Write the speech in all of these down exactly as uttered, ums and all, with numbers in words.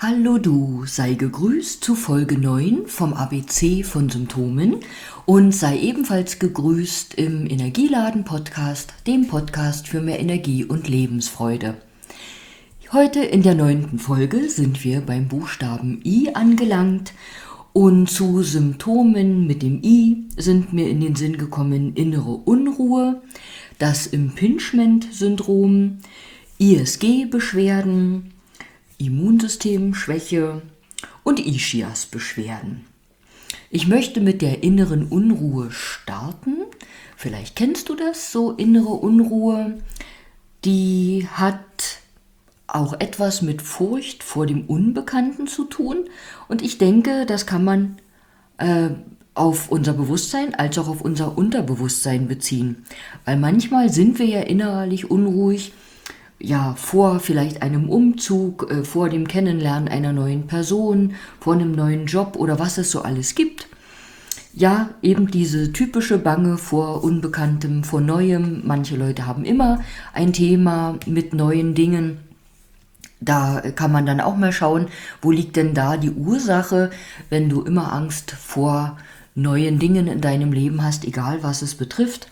Hallo du, sei gegrüßt zu Folge neun vom A B C von Symptomen und sei ebenfalls gegrüßt im Energieladen-Podcast, dem Podcast für mehr Energie und Lebensfreude. Heute in der neunten Folge sind wir beim Buchstaben I angelangt und zu Symptomen mit dem I sind mir in den Sinn gekommen innere Unruhe, das Impingement-Syndrom, I S G-Beschwerden, Immunsystemschwäche und Ischias-Beschwerden. Ich möchte mit der inneren Unruhe starten. Vielleicht kennst du das, so innere Unruhe. Die hat auch etwas mit Furcht vor dem Unbekannten zu tun. Und ich denke, das kann man äh, auf unser Bewusstsein als auch auf unser Unterbewusstsein beziehen. Weil manchmal sind wir ja innerlich unruhig, ja, vor vielleicht einem Umzug, äh, vor dem Kennenlernen einer neuen Person, vor einem neuen Job oder was es so alles gibt. Ja, eben diese typische Bange vor Unbekanntem, vor Neuem. Manche Leute haben immer ein Thema mit neuen Dingen. Da kann man dann auch mal schauen, wo liegt denn da die Ursache, wenn du immer Angst vor neuen Dingen in deinem Leben hast, egal was es betrifft.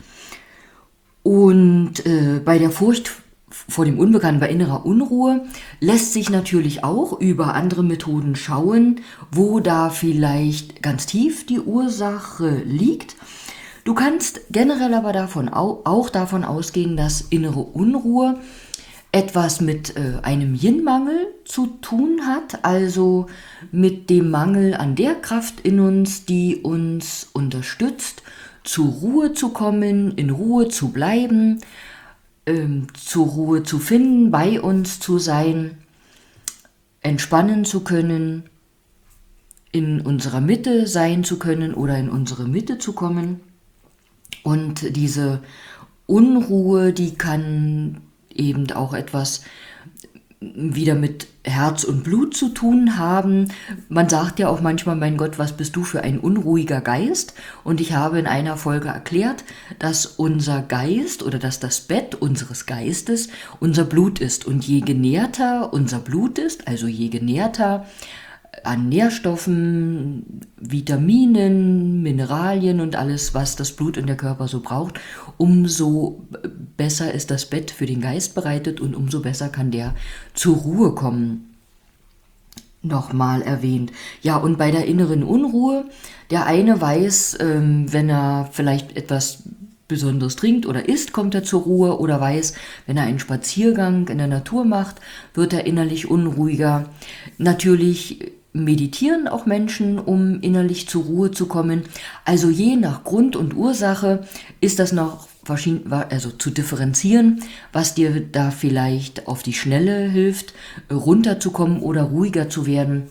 Und äh, bei der Furcht vor dem Unbekannten, bei innerer Unruhe, lässt sich natürlich auch über andere Methoden schauen, wo da vielleicht ganz tief die Ursache liegt. Du kannst generell aber davon auch davon ausgehen, dass innere Unruhe etwas mit äh, einem Yin-Mangel zu tun hat, also mit dem Mangel an der Kraft in uns, die uns unterstützt, zur Ruhe zu kommen, in Ruhe zu bleiben, Ähm, zur Ruhe zu finden, bei uns zu sein, entspannen zu können, in unserer Mitte sein zu können oder in unsere Mitte zu kommen. Und diese Unruhe, die kann eben auch etwas wieder mit Herz und Blut zu tun haben. Man sagt ja auch manchmal, mein Gott, was bist du für ein unruhiger Geist? Und ich habe in einer Folge erklärt, dass unser Geist oder dass das Bett unseres Geistes unser Blut ist. Und je genährter unser Blut ist, also je genährter an Nährstoffen, Vitaminen, Mineralien und alles, was das Blut und der Körper so braucht, umso besser ist das Bett für den Geist bereitet und umso besser kann der zur Ruhe kommen. Nochmal erwähnt. Ja, und bei der inneren Unruhe, der eine weiß, ähm, wenn er vielleicht etwas Besonderes trinkt oder isst, kommt er zur Ruhe, oder weiß, wenn er einen Spaziergang in der Natur macht, wird er innerlich unruhiger. Natürlich meditieren auch Menschen, um innerlich zur Ruhe zu kommen. Also je nach Grund und Ursache ist das noch verschieden, also zu differenzieren, was dir da vielleicht auf die Schnelle hilft, runterzukommen oder ruhiger zu werden,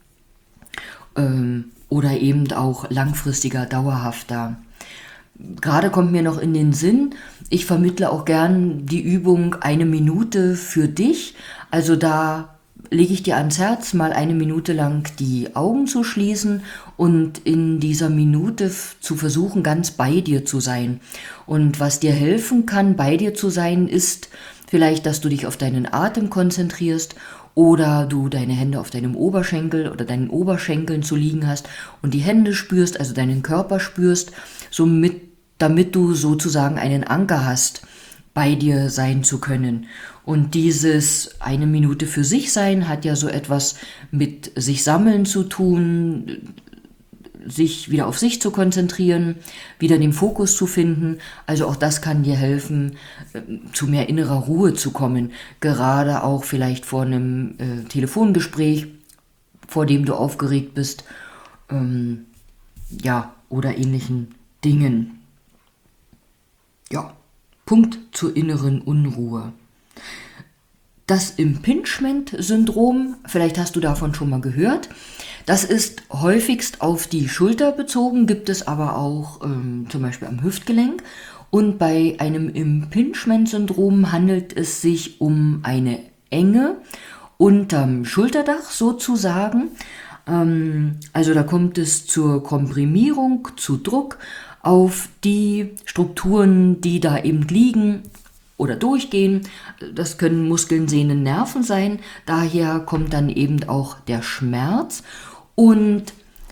ähm, oder eben auch langfristiger, dauerhafter. Gerade kommt mir noch in den Sinn, ich vermittle auch gern die Übung eine Minute für dich. Also da lege ich dir ans Herz, mal eine Minute lang die Augen zu schließen und in dieser Minute f- zu versuchen, ganz bei dir zu sein. Und was dir helfen kann, bei dir zu sein, ist vielleicht, dass du dich auf deinen Atem konzentrierst oder du deine Hände auf deinem Oberschenkel oder deinen Oberschenkeln zu liegen hast und die Hände spürst, also deinen Körper spürst, somit, damit du sozusagen einen Anker hast, bei dir sein zu können. Und dieses eine Minute für sich sein hat ja so etwas mit sich sammeln zu tun, sich wieder auf sich zu konzentrieren, wieder den Fokus zu finden. Also auch das kann dir helfen, zu mehr innerer Ruhe zu kommen. Gerade auch vielleicht vor einem äh, Telefongespräch, vor dem du aufgeregt bist, ähm, ja, oder ähnlichen Dingen. Ja, Punkt zur inneren Unruhe. Das Impingement-Syndrom, vielleicht hast du davon schon mal gehört, das ist häufigst auf die Schulter bezogen, gibt es aber auch ähm, zum Beispiel am Hüftgelenk. Und bei einem Impingement-Syndrom handelt es sich um eine Enge unterm Schulterdach sozusagen. Ähm, also da kommt es zur Komprimierung, zu Druck auf die Strukturen, die da eben liegen, oder durchgehen. Das können Muskeln, Sehnen, Nerven sein. Daher kommt dann eben auch der Schmerz. Und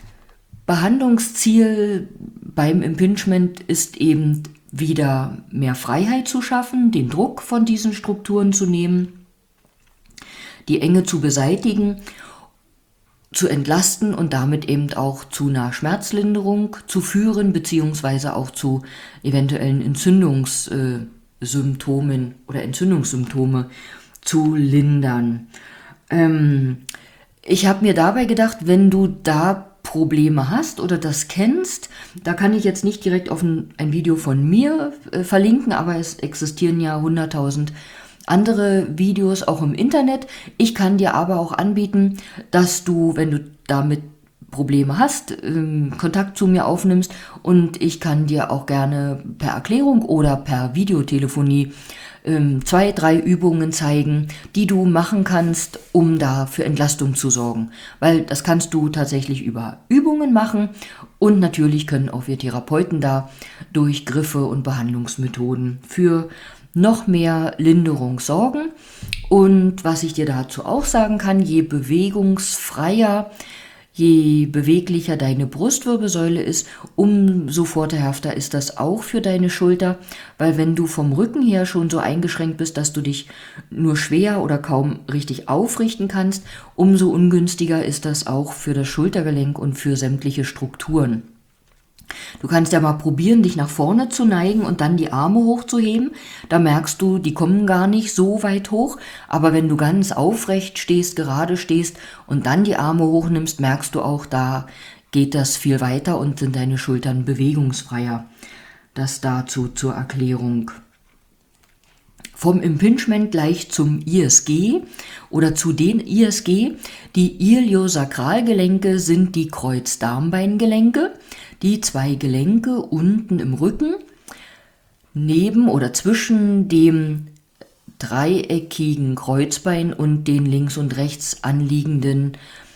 Behandlungsziel beim Impingement ist eben wieder mehr Freiheit zu schaffen, den Druck von diesen Strukturen zu nehmen, die Enge zu beseitigen, zu entlasten und damit eben auch zu einer Schmerzlinderung zu führen, beziehungsweise auch zu eventuellen Entzündungssymptomen oder Entzündungssymptome zu lindern. Ähm, ich habe mir dabei gedacht, wenn du da Probleme hast oder das kennst, da kann ich jetzt nicht direkt auf ein, ein Video von mir äh, verlinken, aber es existieren ja hunderttausend andere Videos auch im Internet. Ich kann dir aber auch anbieten, dass du, wenn du damit Probleme hast, ähm, Kontakt zu mir aufnimmst und ich kann dir auch gerne per Erklärung oder per Videotelefonie ähm, zwei, drei Übungen zeigen, die du machen kannst, um da für Entlastung zu sorgen. Weil das kannst du tatsächlich über Übungen machen und natürlich können auch wir Therapeuten da durch Griffe und Behandlungsmethoden für noch mehr Linderung sorgen. Und was ich dir dazu auch sagen kann, je bewegungsfreier, je beweglicher deine Brustwirbelsäule ist, umso vorteilhafter ist das auch für deine Schulter, weil wenn du vom Rücken her schon so eingeschränkt bist, dass du dich nur schwer oder kaum richtig aufrichten kannst, umso ungünstiger ist das auch für das Schultergelenk und für sämtliche Strukturen. Du kannst ja mal probieren, dich nach vorne zu neigen und dann die Arme hochzuheben. Da merkst du, die kommen gar nicht so weit hoch. Aber wenn du ganz aufrecht stehst, gerade stehst und dann die Arme hochnimmst, merkst du auch, da geht das viel weiter und sind deine Schultern bewegungsfreier. Das dazu zur Erklärung. Vom Impingement gleich zum I S G oder zu den I S G. Die Iliosakralgelenke sind die Kreuzdarmbeingelenke. Die zwei Gelenke unten im Rücken, neben oder zwischen dem dreieckigen Kreuzbein und den links und rechts anliegenden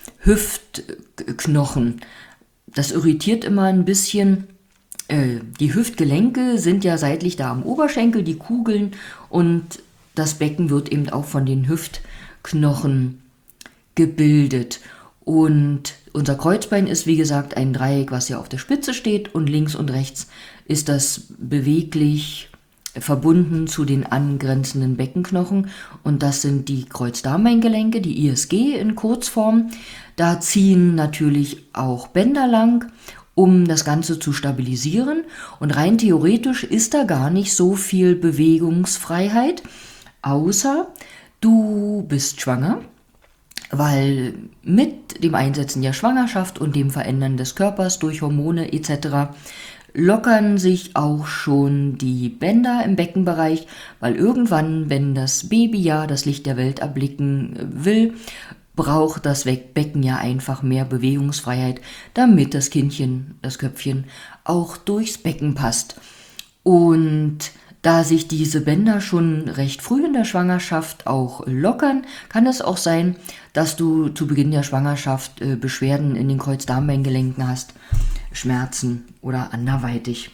Hüftknochen. Das irritiert immer ein bisschen. Äh, die Hüftgelenke sind ja seitlich da am Oberschenkel, die Kugeln, und das Becken wird eben auch von den Hüftknochen gebildet. Und unser Kreuzbein ist, wie gesagt, ein Dreieck, was ja auf der Spitze steht, und links und rechts ist das beweglich verbunden zu den angrenzenden Beckenknochen, und das sind die Kreuzdarmbeingelenke, die I S G in Kurzform. Da ziehen natürlich auch Bänder lang, um das Ganze zu stabilisieren, und rein theoretisch ist da gar nicht so viel Bewegungsfreiheit, außer du bist schwanger. Weil mit dem Einsetzen der Schwangerschaft und dem Verändern des Körpers durch Hormone et cetera lockern sich auch schon die Bänder im Beckenbereich, weil irgendwann, wenn das Baby ja das Licht der Welt erblicken will, braucht das Becken ja einfach mehr Bewegungsfreiheit, damit das Kindchen, das Köpfchen, auch durchs Becken passt. Und da sich diese Bänder schon recht früh in der Schwangerschaft auch lockern, kann es auch sein, dass du zu Beginn der Schwangerschaft äh, Beschwerden in den Kreuzdarmbeingelenken hast, Schmerzen oder anderweitig.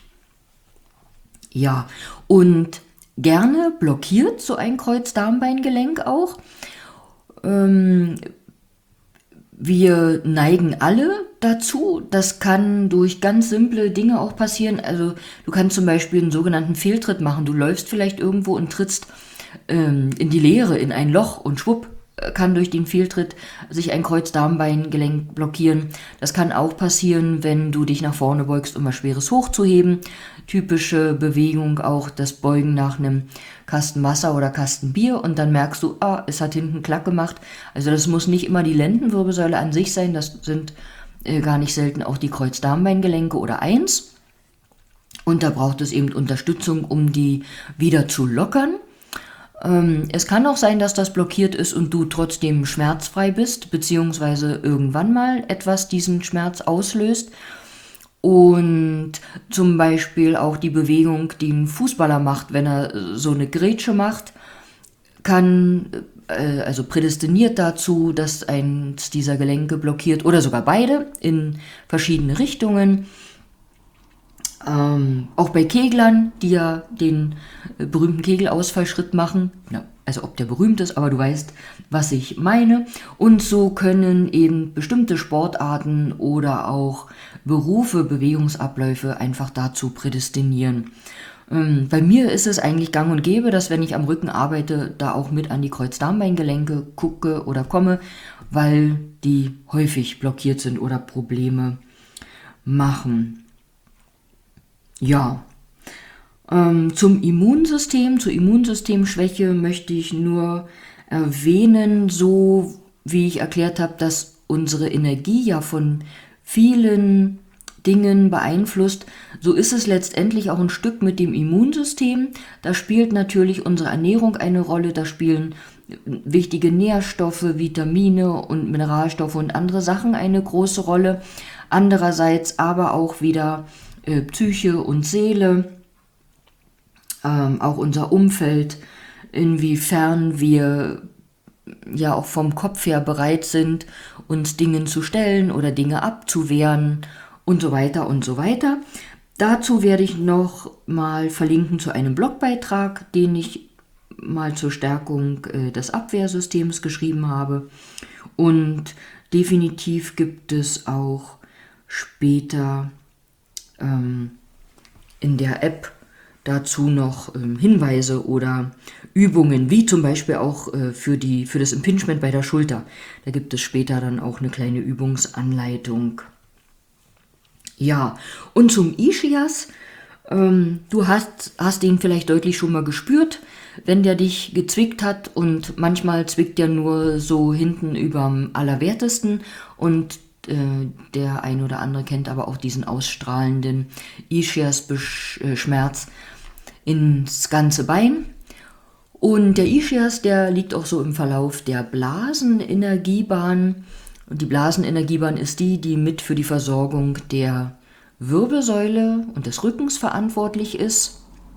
Ja, und gerne blockiert so ein Kreuzdarmbeingelenk auch. Ähm, Wir neigen alle dazu. Das kann durch ganz simple Dinge auch passieren. Also du kannst zum Beispiel einen sogenannten Fehltritt machen. Du läufst vielleicht irgendwo und trittst ähm, in die Leere, in ein Loch, und schwupp kann durch den Fehltritt sich ein Kreuzdarmbeingelenk blockieren. Das kann auch passieren, wenn du dich nach vorne beugst, um was Schweres hochzuheben. Typische Bewegung auch das Beugen nach einem Kasten Wasser oder Kasten Bier, und dann merkst du, ah, es hat hinten Klack gemacht. Also das muss nicht immer die Lendenwirbelsäule an sich sein, das sind äh, gar nicht selten auch die Kreuzdarmbeingelenke oder eins. Und da braucht es eben Unterstützung, um die wieder zu lockern. Ähm, es kann auch sein, dass das blockiert ist und du trotzdem schmerzfrei bist, beziehungsweise irgendwann mal etwas diesen Schmerz auslöst. Und zum Beispiel auch die Bewegung, die ein Fußballer macht, wenn er so eine Grätsche macht, kann, äh, also prädestiniert dazu, dass eins dieser Gelenke blockiert, oder sogar beide in verschiedene Richtungen. Ähm, auch bei Keglern, die ja den äh, berühmten Kegelausfallschritt machen. Na, also ob der berühmt ist, aber du weißt, was ich meine. Und so können eben bestimmte Sportarten oder auch Berufe, Bewegungsabläufe einfach dazu prädestinieren. Ähm, bei mir ist es eigentlich gang und gäbe, dass wenn ich am Rücken arbeite, da auch mit an die Kreuzdarmbeingelenke gucke oder komme, weil die häufig blockiert sind oder Probleme machen. Ja, ähm, zum Immunsystem, zur Immunsystemschwäche möchte ich nur erwähnen, so wie ich erklärt habe, dass unsere Energie ja von vielen Dingen beeinflusst, so ist es letztendlich auch ein Stück mit dem Immunsystem. Da spielt natürlich unsere Ernährung eine Rolle, da spielen wichtige Nährstoffe, Vitamine und Mineralstoffe und andere Sachen eine große Rolle. Andererseits aber auch wieder äh, Psyche und Seele, ähm, auch unser Umfeld, inwiefern wir ja auch vom Kopf her bereit sind, uns Dingen zu stellen oder Dinge abzuwehren und so weiter und so weiter. Dazu werde ich noch mal verlinken zu einem Blogbeitrag, den ich mal zur Stärkung äh, des Abwehrsystems geschrieben habe. Und definitiv gibt es auch später ähm, in der App dazu noch ähm, Hinweise oder Übungen, wie zum Beispiel auch äh, für, die, für das Impingement bei der Schulter. Da gibt es später dann auch eine kleine Übungsanleitung. Ja, und zum Ischias, ähm, du hast, hast den vielleicht deutlich schon mal gespürt, wenn der dich gezwickt hat, und manchmal zwickt der nur so hinten überm Allerwertesten, und äh, der ein oder andere kennt aber auch diesen ausstrahlenden Ischias-Schmerz ins ganze Bein. Und der Ischias, der liegt auch so im Verlauf der Blasenenergiebahn. Und die Blasenenergiebahn ist die, die mit für die Versorgung der Wirbelsäule und des Rückens verantwortlich ist.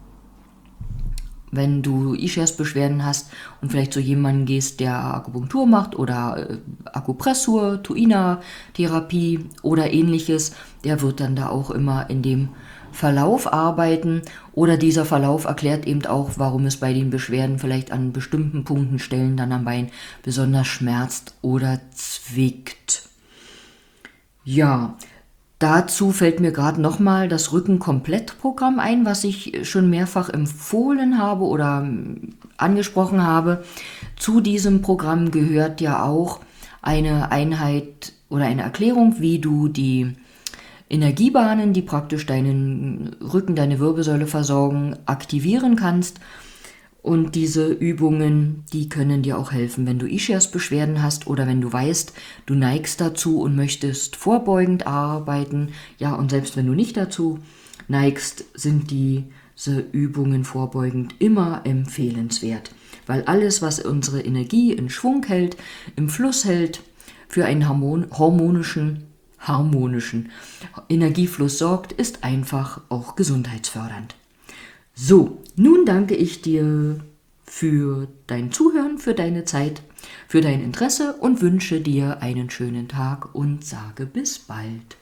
Wenn du Ischias-Beschwerden hast und vielleicht zu jemandem gehst, der Akupunktur macht oder äh, Akupressur, Tuina-Therapie oder ähnliches, der wird dann da auch immer in dem Verlauf arbeiten, oder dieser Verlauf erklärt eben auch, warum es bei den Beschwerden vielleicht an bestimmten Punkten, Stellen dann am Bein besonders schmerzt oder zwickt. Ja, dazu fällt mir gerade nochmal das Rücken-Komplett-Programm ein, was ich schon mehrfach empfohlen habe oder angesprochen habe. Zu diesem Programm gehört ja auch eine Einheit oder eine Erklärung, wie du die Energiebahnen, die praktisch deinen Rücken, deine Wirbelsäule versorgen, aktivieren kannst. Und diese Übungen, die können dir auch helfen, wenn du Ischias-Beschwerden hast oder wenn du weißt, du neigst dazu und möchtest vorbeugend arbeiten. Ja, und selbst wenn du nicht dazu neigst, sind diese Übungen vorbeugend immer empfehlenswert. Weil alles, was unsere Energie in Schwung hält, im Fluss hält, für einen harmonischen harmonischen Energiefluss sorgt, ist einfach auch gesundheitsfördernd. So, nun danke ich dir für dein Zuhören, für deine Zeit, für dein Interesse und wünsche dir einen schönen Tag und sage bis bald.